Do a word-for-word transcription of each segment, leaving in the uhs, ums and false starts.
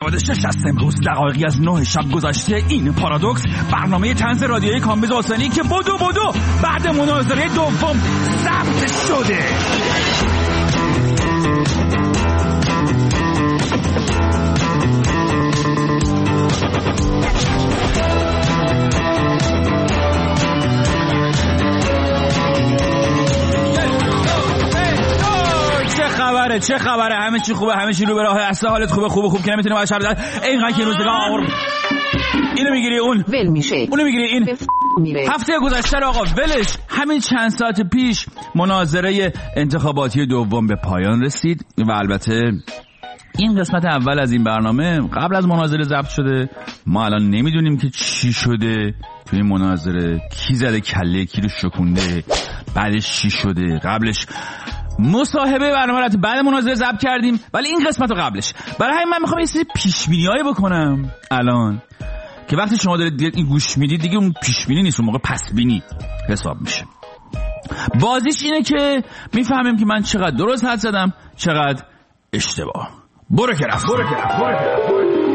هفتاد و شش است امروز، دقایقی از نه شب گذشته. این پارادوکس، برنامه طنز رادیویی کامبیز حسینی که بدو بدو بعد مناظره دوم ضبط شده. خبره چه خبره؟ همه چی خوبه، همه چی رو به راه است، حالت خوبه؟ خوبه خوب که نمیتونه باشه بدن اینقدر که روزگار اینو میگیری اون ول میشه، اونو میگیری این میره. هفته گذشته رو آقا ولش. همین چند ساعت پیش مناظره انتخاباتی دوم به پایان رسید و البته این قسمت اول از این برنامه قبل از مناظره ضبط شده. ما الان نمیدونیم که چی شده توی این مناظره، کی زده کله کی رو شکونده، بعدش چی شده. قبلش مصاحبه برنامه رو بعد مناظره ضبط کردیم، ولی این قسمت رو قبلش. برای همین من میخوام یه سری پیش بینی‌هایی بکنم الان که وقتی شما دارید این گوش میدید دیگه اون پیش بینی نیست، اون موقع پس بینی حساب میشه. بازیش اینه که میفهمیم که من چقدر درست حد زدم چقدر اشتباه. برو که رفت برو که رفت برو که رفت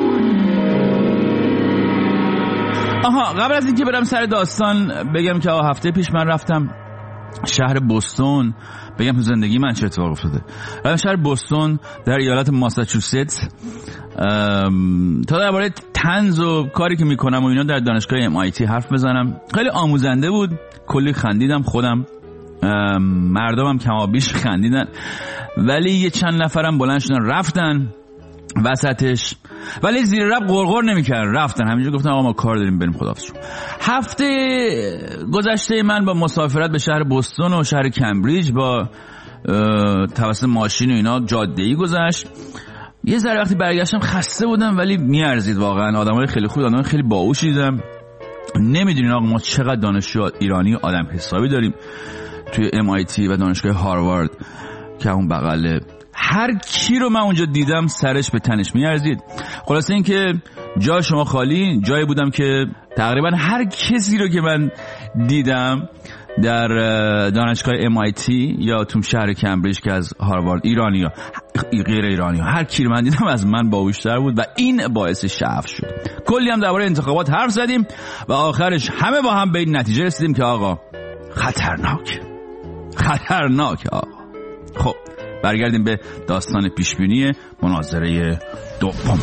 آها قبل از اینکه برم سر داستان بگم که هفته پیش من رفتم شهر بوستون. بگم تو زندگی من چه اتفاق افتاده. رفتم شهر بوستون در ایالت ماساچوست تا درباره طنز و کاری که میکنم و اینا در دانشگاه ام آی تی حرف بزنم. خیلی آموزنده بود، کلی خندیدم خودم، مردمم کمابیش خندیدن، ولی یه چند نفرم بلند شدن رفتن وسطش، ولی زیر لب غرغر نمیکردن، رفتن همینجور گفتن آقا ما کار داریم بریم خداحافظ. هفته گذشته من با مسافرت به شهر بوستون و شهر کمبریج با توسط ماشین و اینا جاده‌ای گذشت. یه ذره وقتی برگشتم خسته بودم ولی میارزید واقعا. آدمای خیلی خوب، آدمای خیلی باهوشی دیدم. نمیدونین آقا ما چقدر دانشجو ایرانی آدم حسابی داریم توی ام آی تی و دانشگاه هاروارد که اون بغله. هر کی رو من اونجا دیدم سرش به تنش میارزید. خلاصه این که جای شما خالی. جایی بودم که تقریبا هر کسی رو که من دیدم در دانشگاه ام آی تی یا تو شهر کمبریج که از هاروارد، ایرانی ها غیر ایرانی ها، هر کی رو من دیدم از من باهوش‌تر بود و این باعث شعف شد. کلی هم درباره انتخابات حرف زدیم و آخرش همه با هم به این نتیجه رسیدیم که آقا خطرناک خطرناک آقا. خب برگردیم به داستان پیشبینی مناظره دوم.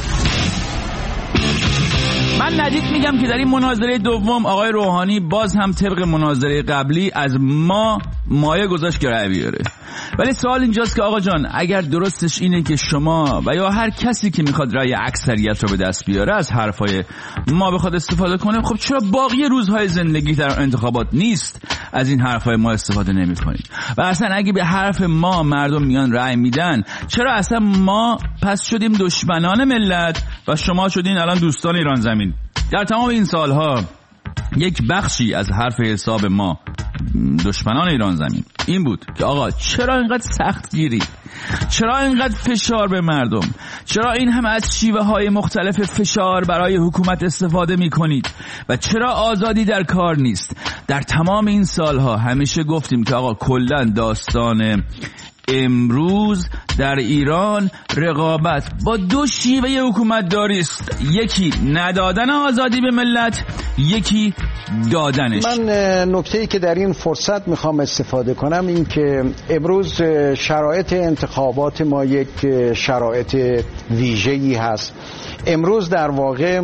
من ندید میگم که در این مناظره دوم آقای روحانی باز هم طبق مناظره قبلی از ما مایه گذاشت که رأی بیاره. ولی سوال اینجاست که آقا جان اگر درستش اینه که شما و یا هر کسی که میخواد رأی اکثریت رو به دست بیاره از حرفای ما بخواد استفاده کنه، خب چرا باقی روزهای زندگی در انتخابات نیست از این حرفای ما استفاده نمی کنید؟ و اصلا اگه به حرف ما مردم میان رأی میدن، چرا اصلا ما پس شدیم دشمنان ملت و شما شدین الان دوستان ایران زمین؟ در تمام این سالها یک بخشی از حرف حساب ما دشمنان ایران زمین این بود که آقا چرا اینقدر سخت گیری، چرا اینقدر فشار به مردم، چرا این هم از شیوه های مختلف فشار برای حکومت استفاده می کنید و چرا آزادی در کار نیست؟ در تمام این سالها همیشه گفتیم که آقا کلن داستان امروز در ایران رقابت با دو شیوه حکومت داری است، یکی ندادن آزادی به ملت، یکی دادنش. من نکته‌ای که در این فرصت میخوام استفاده کنم این که امروز شرایط انتخابات ما یک شرایط ویژه‌ای هست. امروز در واقع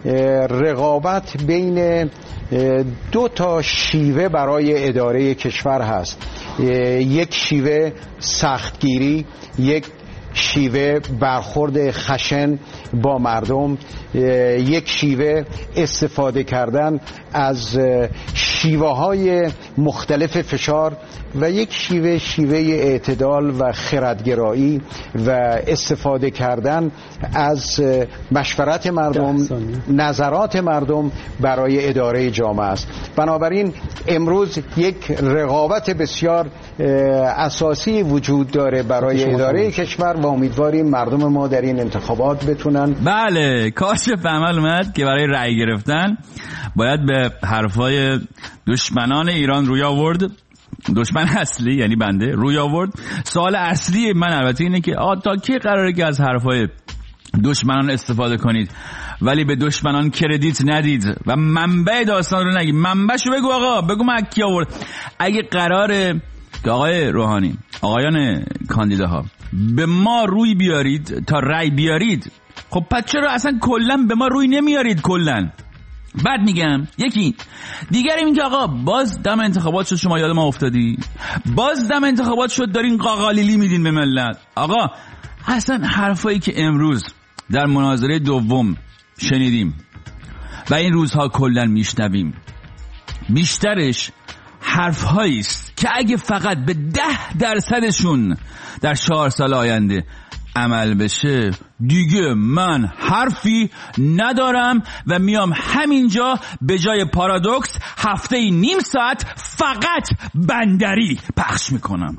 رقابت بین دو تا شیوه برای اداره کشور هست. یک شیوه سختگیری، یک شیوه برخورد خشن با مردم، یک شیوه استفاده کردن از شیوه های مختلف فشار و یک شیوه شیوه اعتدال و خردگرایی و استفاده کردن از مشورت مردم، نظرات مردم برای اداره جامعه است. بنابراین امروز یک رقابت بسیار اساسی وجود داره برای اداره کشور و امیدواریم مردم ما در این انتخابات بتونن. بله کاشف عمل اومد که برای رأی گرفتن باید به حرفای دشمنان ایران روی آورد. دشمن اصلی یعنی بنده روی آورد. سوال اصلی من البته اینه که آقا تا کی قراره که از حرفای دشمنان استفاده کنید ولی به دشمنان کردیت ندید و منبع داستان رو نگید. منبعشو بگو آقا، بگو من کی آورد. اگه قراره که آقای روحانی، آقایان کاندیداها به ما روی بیارید تا رأی بیارید، خب پس چرا اصلا کلا به ما روی نمیارید کلا؟ بعد میگم یکی دیگر این که آقا باز دم انتخابات شد، شما یاد ما افتادی، باز دم انتخابات شد دارین قاقالیلی میدین به ملت. آقا اصلا حرفایی که امروز در مناظره دوم شنیدیم و این روزها کلا میشنویم بیشترش حرفهایی است که اگه فقط به ده درصدشون در چهار سال آینده عمل بشه دیگه من حرفی ندارم و میام همینجا به جای پارادوکس هفته ای نیم ساعت فقط بندری پخش میکنم.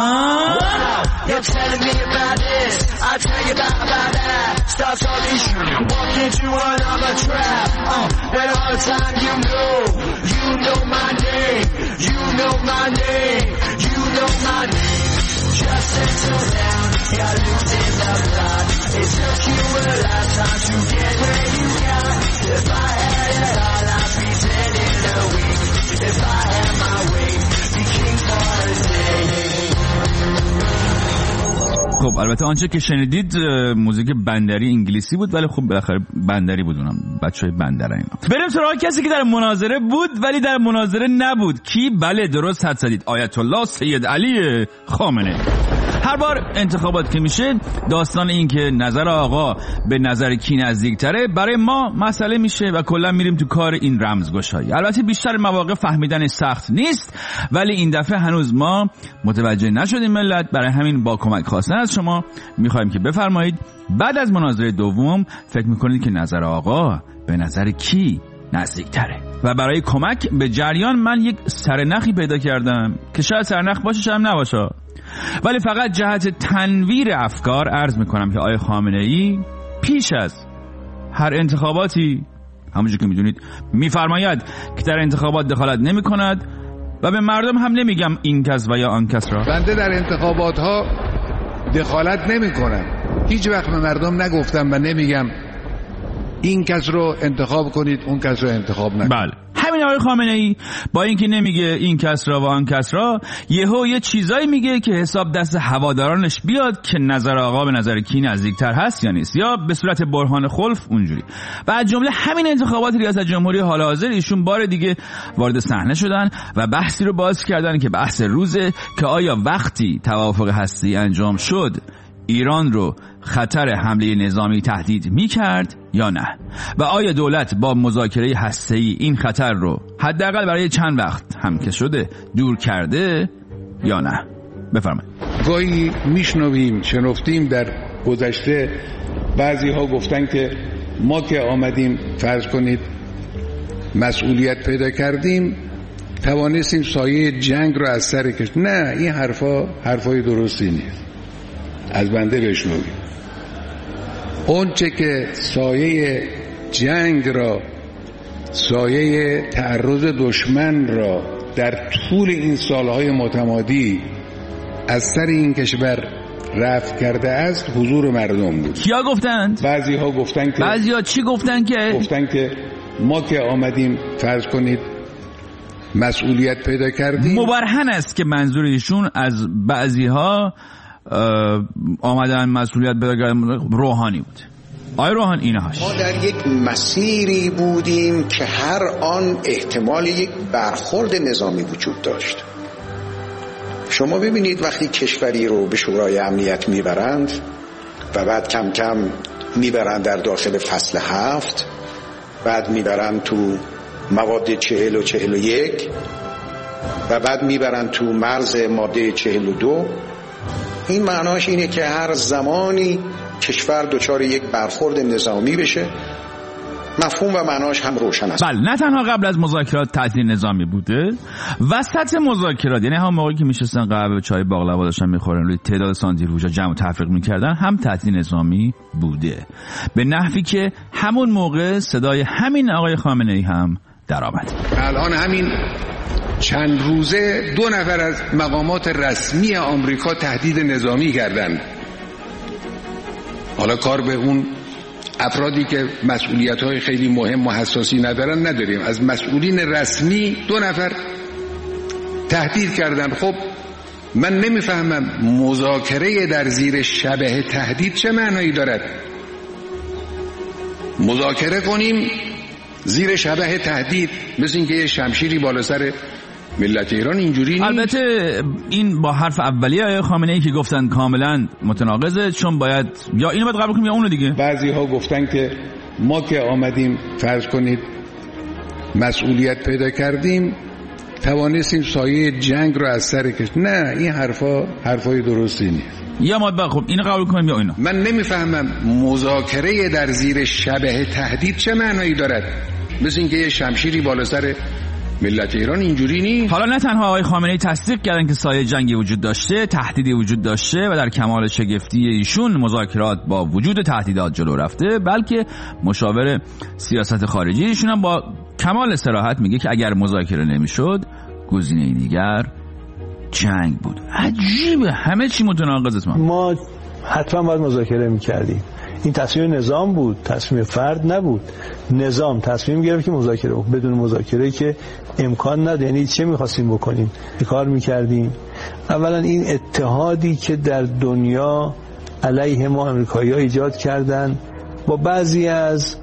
Just settle down, you're losing the blood. It took you a lifetime to get where you got. If I had it all, I'd be dead in a week. If I had my way, be king for a day. خب البته آنچه که شنیدید موزیک بندری انگلیسی بود، ولی خب بالاخره بندری بود، اونم بچهای بندر اینا. بریم سراغ کسی که در مناظره بود ولی در مناظره نبود. کی؟ بله درست حد زدید، آیت الله سید علی خامنه‌ای. هر بار انتخابات که میشه داستان این که نظر آقا به نظر کی نزدیکتره برای ما مسئله میشه و کلا میریم تو کار این رمزگشایی. البته بیشتر مواقع فهمیدن سخت نیست، ولی این دفعه هنوز ما متوجه نشدیم ملت. برای همین با کمک خواستن از شما میخوایم که بفرمایید بعد از مناظره دوم فکر میکنید که نظر آقا به نظر کی نزدیکتره. و برای کمک به جریان من یک سرنخی پیدا کردم که شاید سرنخ باشه شاید نباشه، ولی فقط جهت تنویر افکار عرض میکنم که آقای خامنه‌ای پیش از هر انتخاباتی همونجور که میدونید میفرماید که در انتخابات دخالت نمی کند و به مردم هم نمیگم این کس و یا آن کس را. بنده در انتخابات ها دخالت نمی کنم، هیچ وقت به مردم نگفتم و نمیگم این کس رو انتخاب کنید اون کس رو انتخاب نکنید. بله همین آقای خامنه‌ای با اینکه نمیگه این کس را و آن کس را، یهو یه چیزایی میگه که حساب دست هوادارانش بیاد که نظر آقا به نظر کی نزدیکتر هست یا نیست، یا به صورت برهان خلف اونجوری. و از جمله همین انتخابات ریاست جمهوری حال حاضر ایشون بار دیگه وارد صحنه شدن و بحثی رو باز کردن که بحث روزه که آیا وقتی توافق هستی انجام شد ایران رو خطر حمله نظامی تهدید می کرد یا نه، و آیا دولت با مذاکره هسته‌ای این خطر رو حداقل برای چند وقت هم که شده دور کرده یا نه. بفرمایید. گاهی میشنویم شنفتیم در گذشته بعضی ها گفتن که ما که آمدیم فرض کنید مسئولیت پیدا کردیم توانستیم سایه جنگ رو از سر کشید. نه، این حرفا حرفای درستی نیست. از بنده بشنوید. اون چه که سایه جنگ را، سایه تعرض دشمن را در طول این سالهای متمادی از سر این کشور رفع کرده است حضور مردم بود. کیا گفتند؟ بعضی ها گفتن که بعضی ها چی گفتن که گفتن که ما که آمدیم فرض کنید مسئولیت پیدا کردیم. مبرهن است که منظور ایشون از بعضی ها آمدن مسئولیت پیدا کردن روحانی بود. آیا روحانی اینه هاش ما در یک مسیری بودیم که هر آن احتمال یک برخورد نظامی وجود داشت. شما ببینید وقتی کشوری رو به شورای امنیت میبرند و بعد کم کم میبرند در داخل فصل هفت، بعد میبرند تو مواد چهل و چهل و یک و بعد میبرند تو مرز ماده چهل و دو، این معناش اینه که هر زمانی کشور دچار یک برخورد نظامی بشه. مفهوم و معناش هم روشن است. بله، نه تنها قبل از مذاکرات تعطیل نظامی بوده، وسط مذاکرات، یعنی هم موقعی که میشستن قهوه چای باقلوا داشتن میخورن روی تعداد سانتریفوژا جمع و تفریق میکردن هم تعطیل نظامی بوده، به نحوی که همون موقع صدای همین آقای خامنه‌ای هم درآمد. الان همین چند روزه دو نفر از مقامات رسمی آمریکا تهدید نظامی کردند. حالا کار به اون افرادی که مسئولیت‌های خیلی مهم و حساسی ندارن نداریم. از مسئولین رسمی دو نفر تهدید کردن. خب من نمیفهمم مذاکره در زیر شبه تهدید چه معنایی دارد؟ مذاکره کنیم زیر شبه تهدید، مثل اینکه یه شمشیری بالا سر ملت ایران، اینجوری نیست. البته این با حرف اولیه آقای خامنه‌ای که گفتن کاملا متناقضه، چون باید یا اینو باید قبول کنیم یا اونو دیگه. بعضی ها گفتن که ما که آمدیم فرض کنید مسئولیت پیدا کردیم توانستیم سایه جنگ رو از سر کشید. نه، این حرفا حرفای درستی نیست. یا ما با خب اینو قبول کنیم یا اینو. من نمیفهمم مذاکره در زیر شبه تهدید چه معنایی دارد؟ مثل اینکه یه شمشیری بالا سر ملت ایران، اینجوری نیست. حالا نه تنها آقای خامنه‌ای تصدیق کردن که سایه جنگی وجود داشته، تهدیدی وجود داشته و در کمال شگفتی ایشون مذاکرات با وجود تهدیدات جلو رفته، بلکه مشاور سیاست خارجی ایشون هم با کمال صراحت میگه که اگر مذاکره نمیشد گزینه دیگر جنگ بود. عجیبه، همه چی متناقض. ما حتما باید مذاکره میکردیم. این تصمیم نظام بود، تصمیم فرد نبود. نظام تصمیم گرفت که مذاکره بود. بدون مذاکره که امکان نداره. یعنی چه می‌خواستیم بکنیم؟ چه کار می‌کردیم؟ اولا این اتحادی که در دنیا علیه ما آمریکایی‌ها ایجاد کردن با بعضی از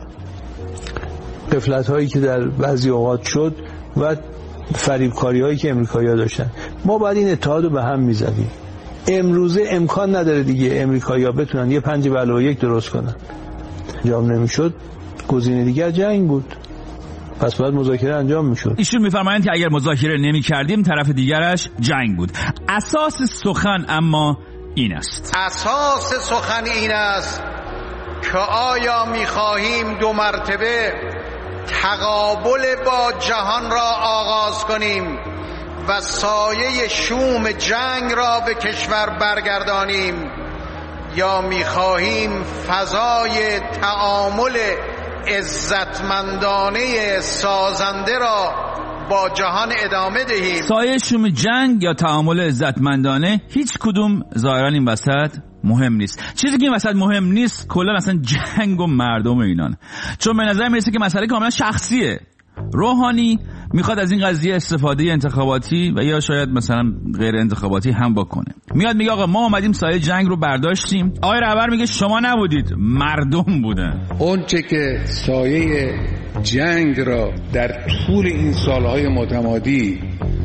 غفلت‌هایی که در بعضی اوقات شد و فریبکاری‌هایی که آمریکایی‌ها داشتن، ما باید این اتحاد رو به هم می‌زدیم. امروزه امکان نداره دیگه امریکایی‌ها بتونن یه پنج به علاوه یک درست کنن. انجام نمیشد، گزینه دیگر جنگ بود. پس باید مذاکره انجام میشد. ایشون میفرمایند که اگر مذاکره نمی‌کردیم طرف دیگرش جنگ بود. اساس سخن اما این است. اساس سخن این است که آیا می‌خواهیم دو مرتبه تقابل با جهان را آغاز کنیم و سایه شوم جنگ را به کشور برگردانیم، یا می‌خواهیم فضای تعامل عزتمندانه سازنده را با جهان ادامه دهیم. سایه شوم جنگ یا تعامل عزتمندانه، هیچ کدوم ظاهرا این وسط مهم نیست. چیزی که این وسط مهم نیست کلا اصلا جنگ و مردم اینان، چون به نظر میرسه که مسئله کاملا شخصیه. روحانی میخواد از این قضیه استفاده انتخاباتی و یا شاید مثلا غیر انتخاباتی هم بکنه. میاد میگه آقا ما اومدیم سایه جنگ رو برداشتیم. آقای رهبر میگه شما نبودید، مردم بودن. اون چه که سایه جنگ را در طول این سالهای متمادی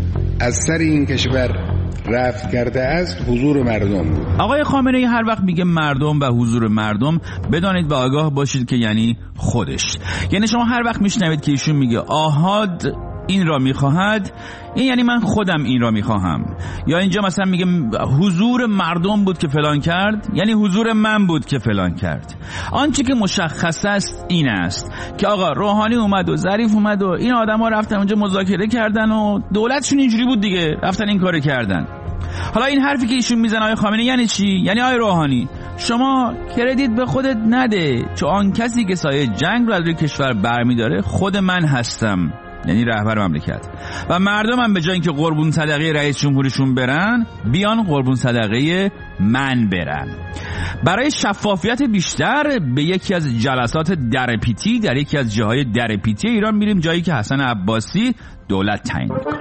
از سر این کشور رفع کرده است حضور مردم بود. آقای خامنه‌ای هر وقت میگه مردم و حضور مردم، بدانید و آگاه باشید که یعنی خودش. یعنی شما هر وقت میشنوید که ایشون میگه آحاد این را میخواهد، این یعنی من خودم این را میخواهم. یا اینجا مثلا میگه حضور مردم بود که فلان کرد، یعنی حضور من بود که فلان کرد. آنچه که مشخص است این است که آقا روحانی اومد و ظریف اومد و این آدما رفتن اونجا مذاکره کردن و دولتشون اینجوری بود دیگه، رفتن این کارو کردن. حالا این حرفی که ایشون میزنه آقای خامنه‌ای یعنی چی؟ یعنی آقای روحانی شما کردیت به خودت نده، چون آن کسی که سایه جنگ رو از روی کشور برمی‌داره خود من هستم، یعنی رهبر مملکت. و مردم هم به جای اینکه قربون صدقه رئیس جمهورشون برن، بیان قربون صدقه من برن. برای شفافیت بیشتر به یکی از جلسات درپیتی در یکی از جاهای درپیتی ایران میریم، جایی که حسن عباسی دولت تعیین میکنه.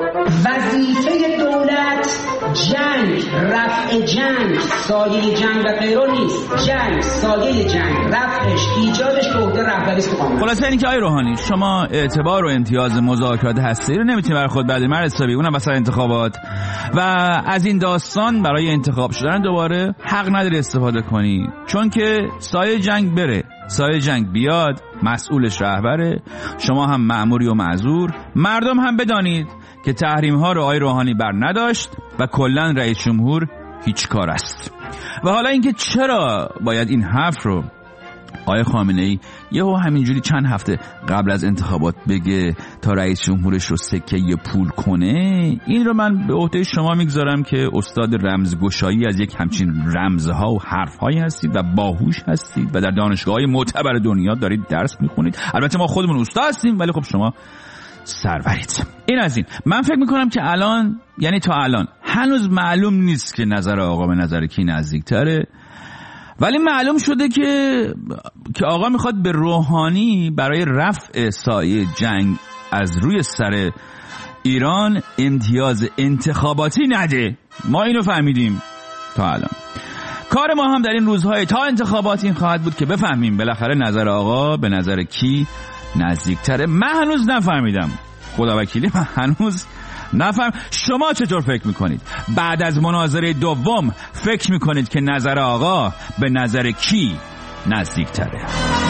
وظیفه دولت جنگ، رفع جنگ، سایه جنگ و غیره نیست. جنگ، سایه جنگ، رفعش، ایجادش به عهده رهبری است. خلاصه اینکه آقای روحانی شما اعتبار و امتیاز مذاکرات هسته‌ای رو نمیتونید برای خود بعد مرد حسابی، اونم واسه انتخابات و از این داستان برای انتخاب شدن دوباره حق نداری استفاده کنی، چون که سایه جنگ بره، سایه جنگ بیاد، مسئولش رهبره، شما هم مأموری و معذور. مردم هم بدانید که تحریم ها رو آقای روحانی بر نداشت و کلن رئیس جمهور هیچ کار است. و حالا اینکه چرا باید این حرف رو آقای خامنه‌ای یهو همینجوری چند هفته قبل از انتخابات بگه تا رئیس جمهورش رو سکه پول کنه، این رو من به عهده شما میگذارم که استاد رمزگشایی از یک همچین رمزها و حرفهایی هستید و باهوش هستید و در دانشگاه‌های معتبر دنیا دارید درس میخونید. البته ما خودمون استاد هستیم ولی خب شما سرورید. این از این. من فکر میکنم که الان، یعنی تا الان هنوز معلوم نیست که نظر آقا به نظر کی نزدیکتره ولی معلوم شده که که آقا میخواد به روحانی برای رفع سایه جنگ از روی سر ایران امتیاز انتخاباتی نده. ما اینو فهمیدیم تا الان. کار ما هم در این روزهای تا انتخابات این خواهد بود که بفهمیم بالاخره نظر آقا به نظر کی نزدیکتره. من هنوز نفهمیدم، خدا وکیلی من هنوز نفهم. شما چطور فکر میکنید؟ بعد از مناظره دوم فکر میکنید که نظر آقا به نظر کی نزدیکتره؟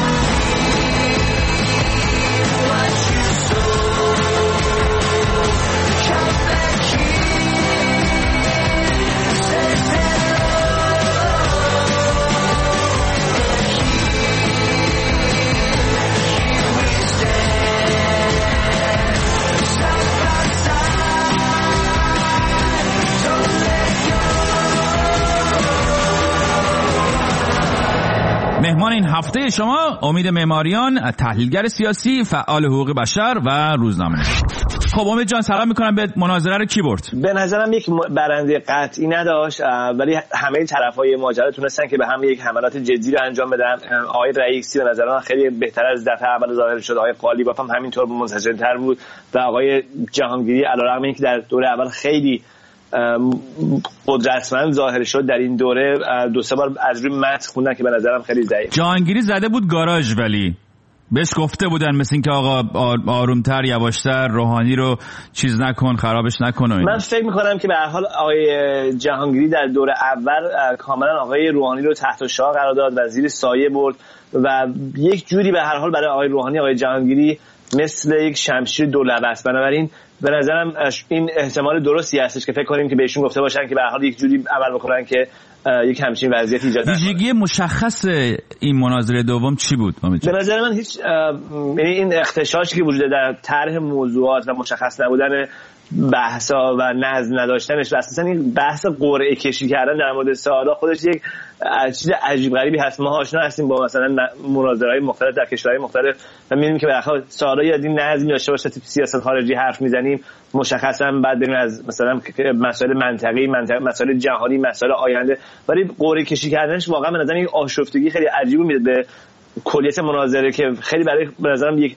مهمان این هفته شما امید معماریان، تحلیلگر سیاسی، فعال حقوق بشر و روزنامه‌نگار. خب امید جان سلام میکنم به مناظره رو کی برد؟ به نظرم یک برنده قطعی نداشت، ولی همه طرفای ماجرا تونستن که به هم یک حملات جدی رو انجام بدن. آقای رئیسی به نظر من خیلی بهتر از دفعه اول ظاهر شد، آقای قالیباف هم همینطور منسجم‌تر بود و آقای جهانگیری علیرغم اینکه در دوره اول خیلی قدرتمند ظاهر شد، در این دوره دو سه بار از روی متن خوندن که به نظرم خیلی ضعیف. جهانگیری زده بود گاراژ، ولی بهش گفته بودن مثل این که آقا آرومتر یواشتر روحانی رو چیز نکن، خرابش نکن. من فکر میکنم که به هر حال آقای جهانگیری در دوره اول کاملا آقای روحانی رو تحت شعاع قرار داد و زیر سایه برد و یک جوری به هر حال برای آقای روحانی آقای جهانگیری مثل یک شمشیر دو لبه است. بنابراین به نظرم این احتمال درستی هستش که فکر کنیم که بهشون گفته باشن که به هر حال یک جوری عمل بکنن که یک همچین وضعیت ایجاد نشه. ویژگی مشخص این مناظره دوم چی بود؟ به نظر من هیچ، یعنی این اختشاشی که وجود در طرح موضوعات و مشخص نبودن بحثا و نظم نداشتنش و اساسا این بحث قرعه کشی کردن در مورد سوالا خودش یک چیز عجیب غریبی هست. ما آشنا هستیم با مثلا مناظره‌های مختلف در کشورهای مختلف و می‌بینیم که بالاخره سوالی از این نظمی داشته باشه، سیاست خارجی حرف میزنیم مشخصا بعد بریم از مثلا مسائل منطقی، مسائل جهانی، مسائل آینده، ولی قرعه کشی کردنش واقعا به نظر من یک آشفتگی خیلی عجیبی میده به کلیت مناظره که خیلی برای به نظرم یک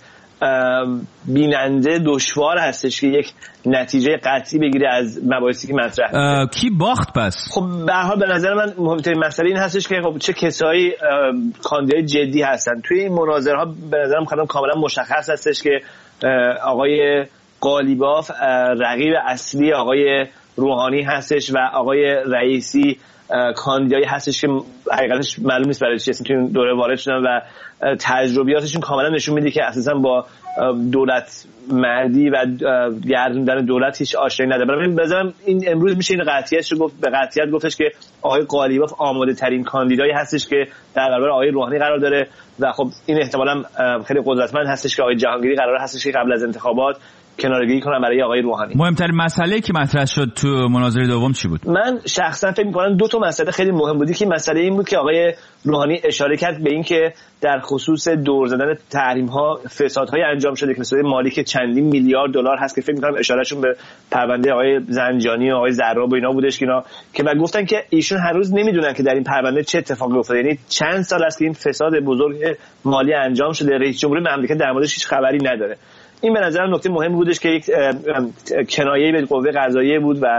بیننده دشوار هستش که یک نتیجه قطعی بگیره از مباحثی که مطرح. کی باخت پس؟ خب به هر حال به نظر من مهمترین مسئله این هستش که خب چه کسایی کاندیدای جدی هستن توی این مناظره ها. به نظرم خودم کاملا مشخص هستش که آقای قالیباف رقیب اصلی آقای روحانی هستش و آقای رئیسی کاندیدایی هستش که حقیقتش معلوم نیست برای چی اصلا توی دوره وارد شدن و تجربیاتشون کاملا نشون میده که اساسا با دولت مردی و گردوندن دولت هیچ آشنایی نداره. بنابراین بذارم این امروز میشه این قطعیتش رو گفت، به قطعیت گفتش که آقای قالیباف آماده ترین کاندیدایی هستش که در برابر آقای روحانی قرار داره و خب این احتمالاً خیلی قدرتمند هستش که آقای جهانگیری قرار هستش که قبل از انتخابات کنارگیری کنم برای آقای روحانی. مهمترین مسئله که مطرح شد تو مناظره دوم چی بود؟ من شخصا فکر می‌کنم دو تا مسئله خیلی مهم بود. که مسئله این بود که آقای روحانی اشاره کرد به این که در خصوص دور زدن تحریم‌ها فسادهای انجام شده که فساد مالی که چندین میلیارد دلار هست که فکر می‌کنم اشارهشون به پرونده آقای زنجانی و آقای زراب و اینا بودش که اینا که بعد گفتن که ایشون هنوز نمیدونن که در این پرونده چه اتفاقی افتاده. یعنی چند سال است که این فساد بزرگ مالی انجام شده، رئیس جمهور مملکت در موردش هیچ خبری نداره. این به نظرم نکته مهمی بودش که یک کنایه‌ای به قوه قضاییه بود و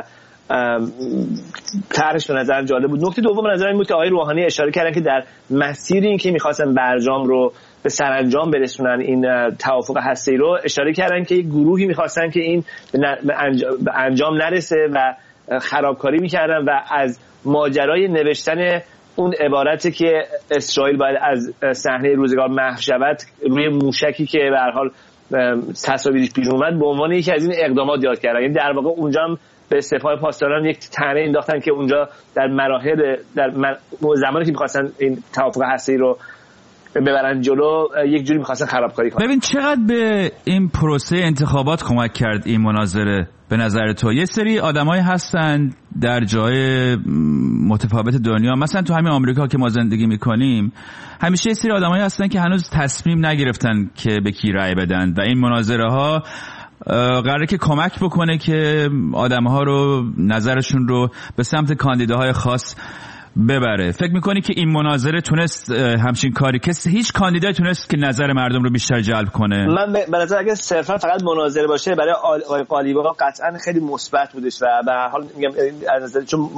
طرحش به نظر جالب بود. نکته دوم به نظر این بود که آقای روحانی اشاره کردن که در مسیر این که می‌خواستن برجام رو به سرانجام برسونن، این توافق هسته‌ای رو اشاره کردن که یک گروهی می‌خواستن که این به انجام نرسه و خرابکاری می‌کردن و از ماجرای نوشتن اون عبارتی که اسرائیل باید از صحنه روزگار محو شود روی موشکی که به هر حال تصاویرش بیرون اومد به عنوان یکی از این اقدامات یاد کردن. یعنی در واقع اونجا هم به سپاه پاسداران یک طعنه انداختن که اونجا در مراحل در زمانی که می‌خواستن این توافق هسته‌ای رو ببرن جلو یک جوری می‌خواستن خرابکاری کنن. ببین چقدر به این پروسه انتخابات کمک کرد این مناظره به نظر تو؟ یه سری آدمایی هستن در جای متفاوت دنیا، مثلا تو همین آمریکا که ما زندگی میکنیم همیشه یه سری آدمایی هستن که هنوز تصمیم نگرفتن که به کی رأی بدن و این مناظره ها قراره که کمک بکنه که آدم‌ها رو نظرشون رو به سمت کاندیداهای خاص ببره. فکر میکنی که این مناظره تونست همچین کاری، کسی هیچ کاندیدایی تونست که نظر مردم رو بیشتر جلب کنه؟ من به نظر اگه صرفا فقط مناظره باشه برای آقای قالیباف قطعا خیلی مثبت بودش و به هر حال میگم از نظر چون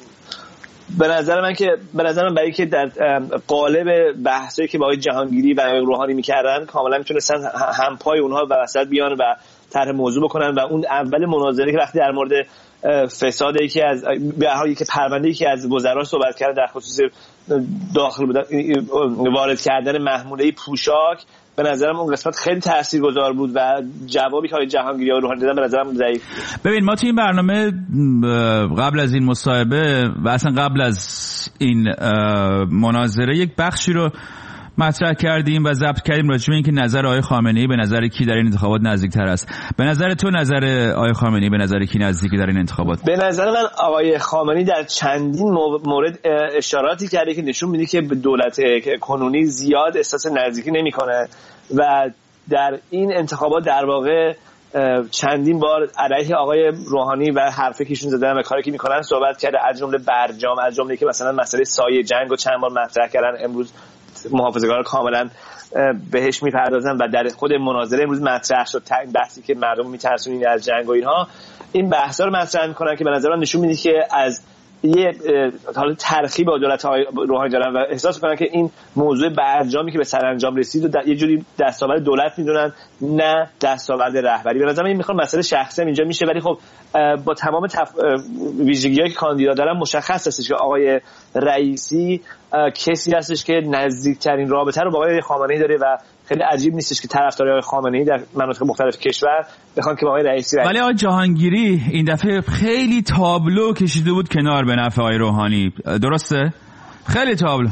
به نظر من که به نظر من برای که در قالب بحثایی که با آقای جهانگیری و روحانی میکردن کاملا میتونستن همپای اونها و وسط بیان و طرح موضوع بکنن و اون اول مناظره که وقتی در مورد فساد یکی از به هر حال یکی پرونده یکی از وزرا صحبت کرد در خصوص داخل بودن وارد کردن محموله پوشاک، به نظرم اون قسمت خیلی تاثیرگذار بود و جوابی که آقای جهانگیری و روحانی دادن به نظرم ضعیف. ببین ما تو این برنامه قبل از این مصاحبه و اصلا قبل از این مناظره یک بخشی رو مطرح کردیم و ضبط کردیم راجع به اینکه نظر آقای خامنه‌ای به نظر کی در این انتخابات نزدیکتر است. به نظر تو نظر آقای خامنه‌ای به نظر کی نزدیکی در این انتخابات؟ به نظر من آقای خامنه‌ای در چندین مورد اشاراتی کرده که نشون میده که به دولت کنونی زیاد احساس نزدیکی نمی‌کنه و در این انتخابات در واقع چندین بار علیه آقای روحانی و حرفی که ایشون زدن و کاری که میکنن صحبت کرده، از جمله برجام، از جمله که مثلا مسئله سایه جنگ رو چند بار مطرح کردن، امروز محافظه‌کارا کاملا بهش میپردازن و در خود مناظره امروز مطرح شد بحثی که مردم میترسونین از جنگ و اینها، این بحثا رو مطرح میکنن که به نظر من نشون میده که از یه حالا ترخی با دولت روحانی دارن و احساس میکنن که این موضوع برجامی که به سرانجام رسید و یه جوری دستاورد دولت میدونن نه دستاورد رهبری. به نظر من میخوام مسئله شخصی اینجا میشه، ولی خب با تمام تف... ویژگی‌هایی که کاندیدا دارن مشخص هستش که آقای رئیسی کسی هستش که نزدیکترین رابطه رو با آقای خامنه‌ای داره و خیلی عجیب نیستش که طرفدارای آقای خامنه‌ای در مناطق مختلف کشور بخوان که با آقای رئیسی رأی. ولی آقای جهانگیری این دفعه خیلی تابلو کشیده بود کنار به نفع آقای روحانی، درسته؟ خیلی تابلو.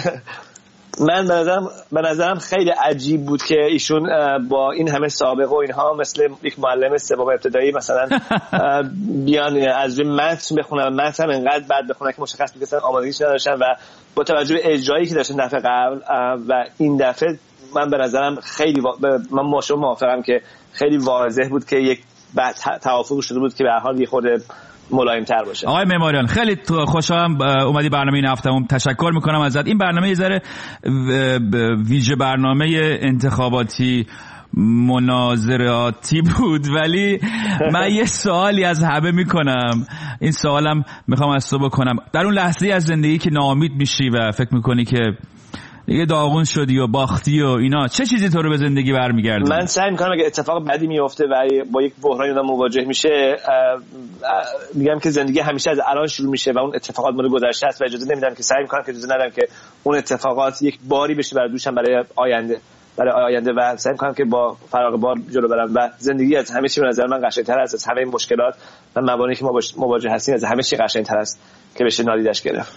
من به نظرم به نظرم خیلی عجیب بود که ایشون با این همه سابقه و اینها مثل یک معلم سوم ابتدایی مثلا بیان از روی متن بخونن و متن هم انقدر بد بخونن که مشخص بود که آمادگیش نداشتن و با توجه به اجرایی که داشتن دفعه قبل و این دفعه من به نظرم خیلی وا... من با شما موافقم که خیلی واضح بود که یک توافق شده بود که به هر حال یه خورده ملایم تر باشه. آقای معماریان خیلی خوشحالم اومدی برنامه این هفتهمون، تشکر میکنم ازت. این برنامه یه ذره ویژه برنامه انتخاباتی مناظراتی بود، ولی من یه سوالی از همه میکنم، این سوالم میخوام از تو بکنم. در اون لحظه از زندگی که ناامید میشی و فکر میکنی که دیگه داغون شدی و باختی و اینا، چه چیزی تو رو به زندگی برمیگردونه؟ من سعی میکنم اگه اتفاق بدی میفته و با یک بحرانی آدم مواجه میشه، میگم که زندگی همیشه از الان شروع میشه و اون اتفاقات مال گذشته است و اجازه نمیدم که سعی میکنم که اجازه ندم که اون اتفاقات یک باری بشه بر دوشم برای آینده برای آینده و سعی میکنم که با فراغ بار جلو برم و زندگی از همه چی به نظر من قشنگ‌تر است، از همه مشکلات و موانعی که ما باش مواجه هستیم از همه چی قشنگ‌تر است که بشه نادیدش گرفت.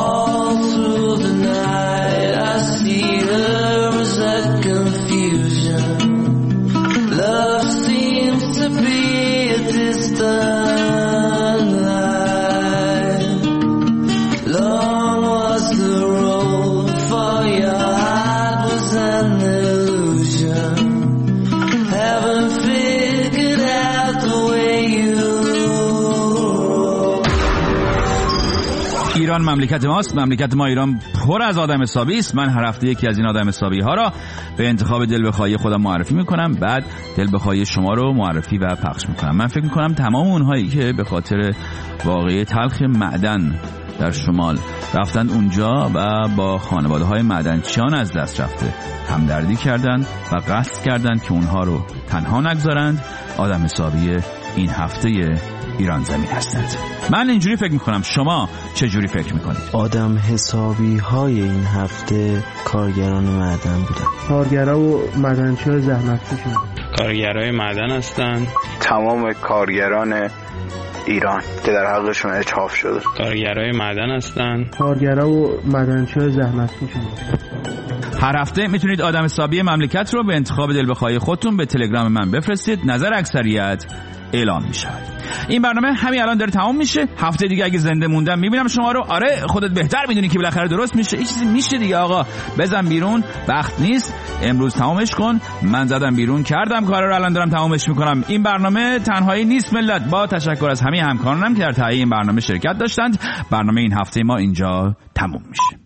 ایران مملکت ماست، مملکت ما ایران پر از آدم حسابی است. من هر هفته یکی از این آدم حسابی ها را به انتخاب دل بخواهی خودم معرفی میکنم، بعد دل بخواهی شما رو معرفی و پخش میکنم. من فکر میکنم تمام اونهایی که به خاطر واقعه تلخ معدن در شمال رفتن اونجا و با خانواده های معدنچیان از دست رفته همدردی کردند و قصد کردند که اونها رو تنها نگذارند، آدم حسابی این هفته ایران زمین هستند. من اینجوری فکر میکنم، شما چه جوری فکر میکنید؟ آدم حسابی های این هفته کارگران معدن بودن. کارگرا و معدنچی‌ها زحمتکشن. کارگرای معدن هستند. تمام کارگران ایران که در حقشون اتحاف شده. کارگرای معدن هستند. کارگرا و معدنچی‌ها زحمتکشن. هر هفته میتونید آدم حسابی مملکت رو به انتخاب دل بخواهی خودتون به تلگرام من بفرستید. نظر اکثریت اعلام می شود. این برنامه همین الان داره تمام میشه. هفته دیگه اگه زنده موندم میبینم شما رو. آره خودت بهتر میدونی که بالاخره درست میشه. این چیزی میشه دیگه آقا. بزن بیرون، وقت نیست، امروز تمامش کن. من زدم بیرون کردم کارا رو، الان دارم تمامش میکنم. این برنامه تنهایی نیست ملت. با تشکر از همه همکارانم که در تهیه این برنامه شرکت داشتند. برنامه این هفته ما اینجا تموم میشه.